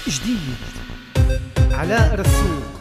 جديد علاء رسوق.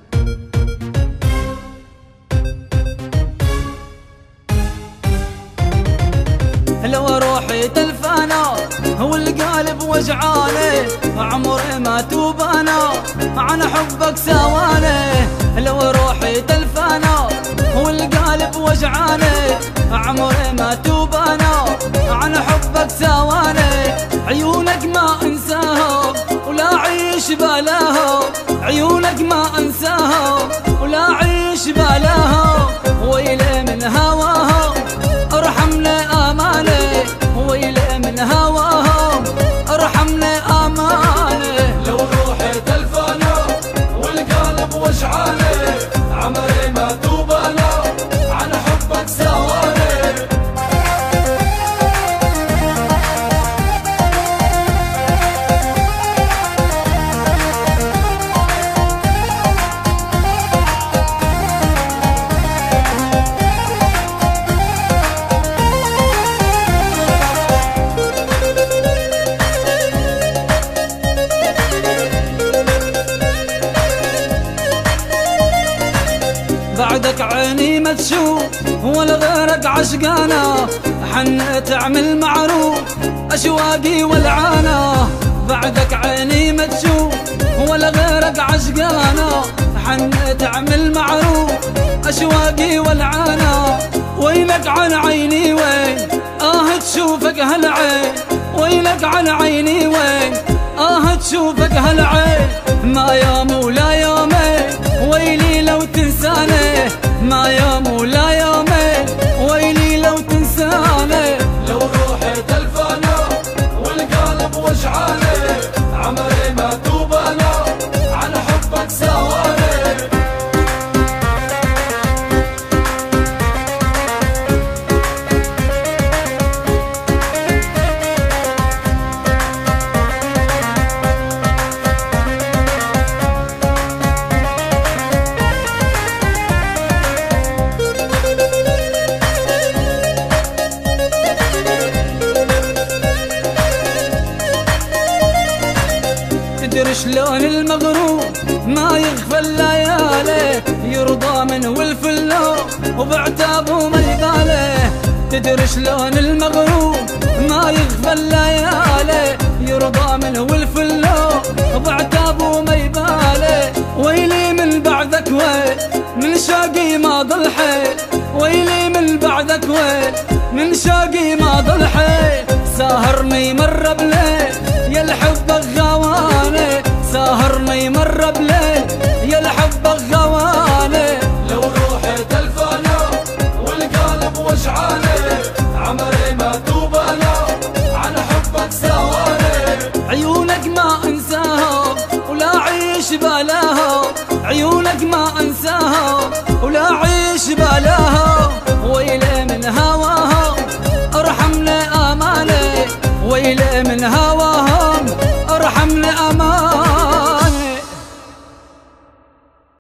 لو روحي تلفانا والقلب وجعاني عمري ما توب انا عن حبك سواني. لو روحي تلفانا والقلب وجعاني عمري ما توب انا عن حبك سواني. عيونك ما انساها ولا عيش بلاها، عيونك ما انساها ولا عيش بلاها. ويلي من هواها ارحمني اماني، ويلي من هواها ارحمني اماني. لو روحي تلفانا والقلب وجعاني عمري ما توب انا عن حبك سواني. بعدك عيني ما تشوف ولا غيرك عشقانا، حنيت اعمل معروف اشواقي والعانا. بعدك عيني ما تشوف ولا غيرك عشقانا، حنيت اعمل معروف اشواقي والعانا. ويلك عن عيني وين تشوفك هالعين، ويلك عن عيني وين تشوفك هالعين. ما يوم ولا يومين ويلي لو تنساني، ما يوم ولا يومين ويلي لو تنساني. لو روحي تلفانا والقلب وجعاني عمري ما توب انا عن حبك سواني. تدري شلون المغرور ما يغفى الليالي، يرضى من والفلو وبعتابه ما يبالي. تدري شلون المغرور ما يغفى الليالي، يرضى من والفلو وبعتابه ما يبالي. ويلي من بعدك ويل من شاقي ما ضل حيل، ويلي من بعدك ويل من شاقي ما ضل حيل. ساهرني مر بليل